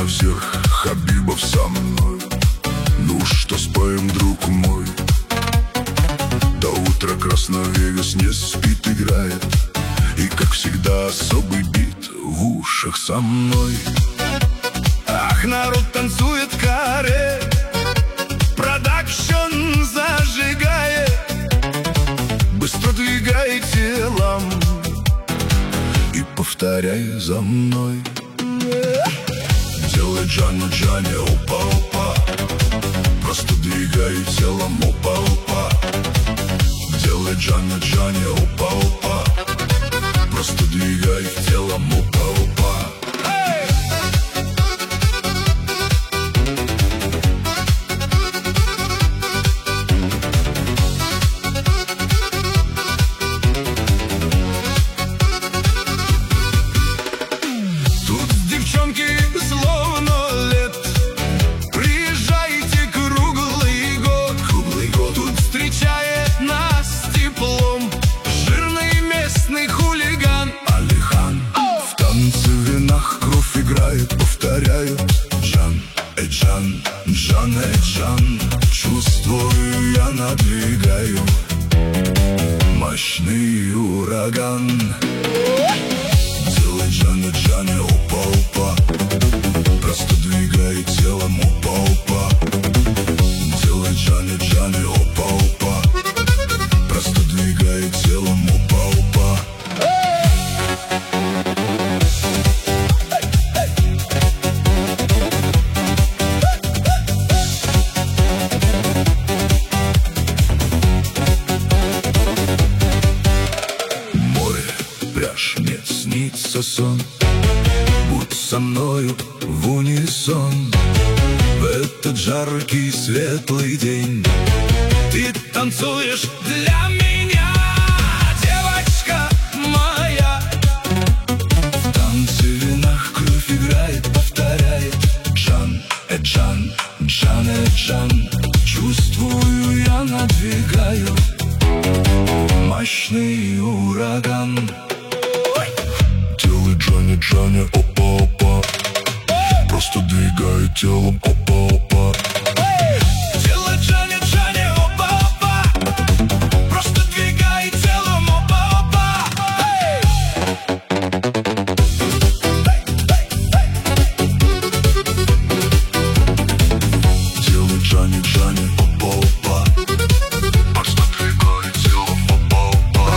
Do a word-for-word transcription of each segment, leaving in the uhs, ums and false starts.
на всех Хабибов со мной. Ну что споем, друг мой? До утра Красно-Вегас не спит, играет. И как всегда особый бит в ушах со мной. Ах, народ танцует каре, продакшн зажигает, быстро двигай телом и повторяй за мной. Делай Джани, Джани, опа-опа, просто двигай телом, опа-опа. Делай Джани, Джани, опа-опа, просто двигай телом, опа-опа. Девчонки словно лет, приезжайте круглый год. Круглый год тут встречает нас теплом жирный местный хулиган Алихан. В танце в венах кровь играет, повторяют Джан, э Джан, Джан, э Джан. Чувствую, я надвигаю мощный ураган. Делай Джани, Джани, опа-опа, просто двигай телом, опа-опа. Делай Джани, Джани, опа-опа, просто двигай телом, опа-опа. Море, пляж, мне снится сон. Будь со мною в унисон в этот жаркий светлый день. Ты танцуешь для меня, девочка моя. В танце в венах кровь играет, повторяет Джан, э Джан, Джан, э Джан. Чувствую, я надвигаю мощный ураган. Делай Джани, Джани, опа-опа, просто двигай телом, опа-опа. Делай Джани, Джани, опа-опа, просто двигай телом, опа-опа. Делай Джани, Джани, опа-опа, просто двигай телом, опа-опа.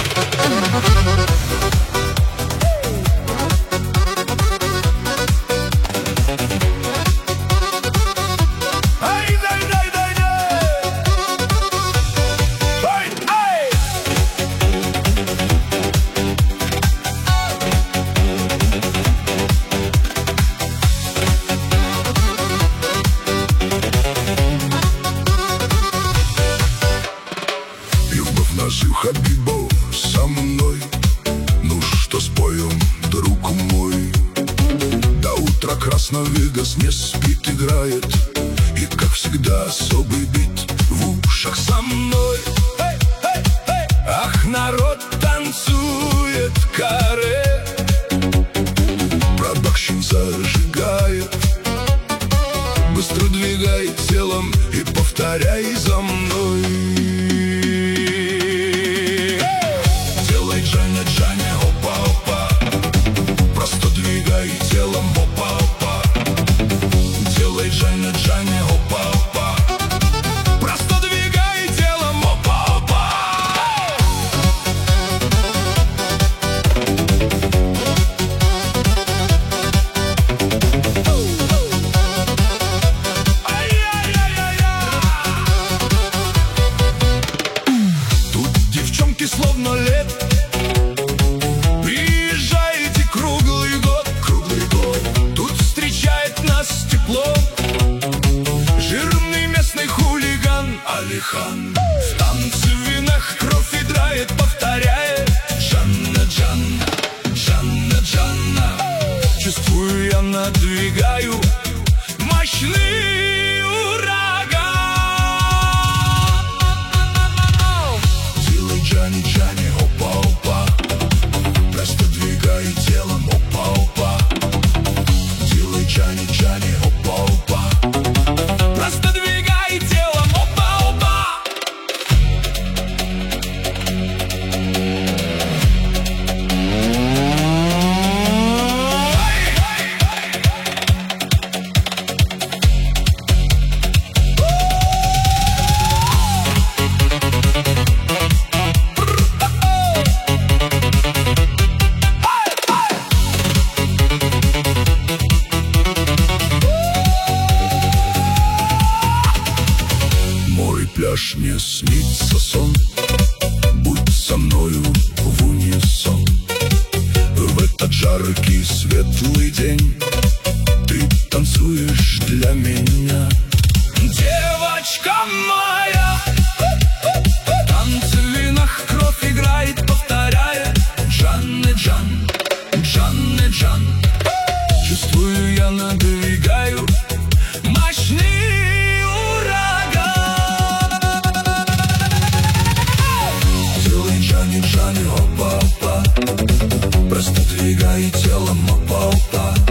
Ай, дай, дай, дай, дай. Ай, ай. Любовь наших Хабибов со мной. Ну что споем, друг мой? До утра Красно-Вегас не спит, играет. И как всегда особый бит в ушах со мной. Эй, эй, эй. Ах, народ танцует каре, Продакшн зажигает, быстро двигай телом и повторяй за мной. Делай Джани, Джани, опа-опа, просто двигай телом, опа-опа. Делай Джани, Джани, опа-опа, Просто двигай телом, опа-опа. Тут девчонки словно лет, приезжаете круглый год. круглый год. Тут встречает нас тепло жирный местный хулиган Алихан. в танце в венах кровь играет, повторяет Джанна, Джанна, Джанна, Джанна. чувствую, я надвигаю мощный ураган. Делай Джани, Джани, опа-опа, просто двигай телом, опа-опа. Делай Джани, Джани, во сне снится сон, будь со мною в унисон. В этот жаркий светлый день ты танцуешь для меня. Девочка моя, танцы в венах кровь играет, повторяя Джанны Джан, Джанны Джан. Чувствую, я надвигаю мощный ураган. Делай Джанни Джанни, опа-опа, просто двигай телом, опа-опа.